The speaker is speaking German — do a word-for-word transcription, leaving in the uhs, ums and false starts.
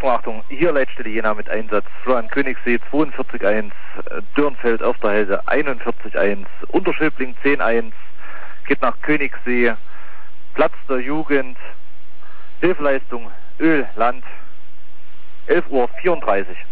Achtung, Achtung, hier Leitstelle Jena mit Einsatz. Florian Königssee zweiundvierzig eins, Dürnfeld auf der Helde einundvierzig eins, Unterschöbling zehn eins, geht nach Königssee, Platz der Jugend, Hilfeleistung Öl, Land, elf Uhr vierunddreißig.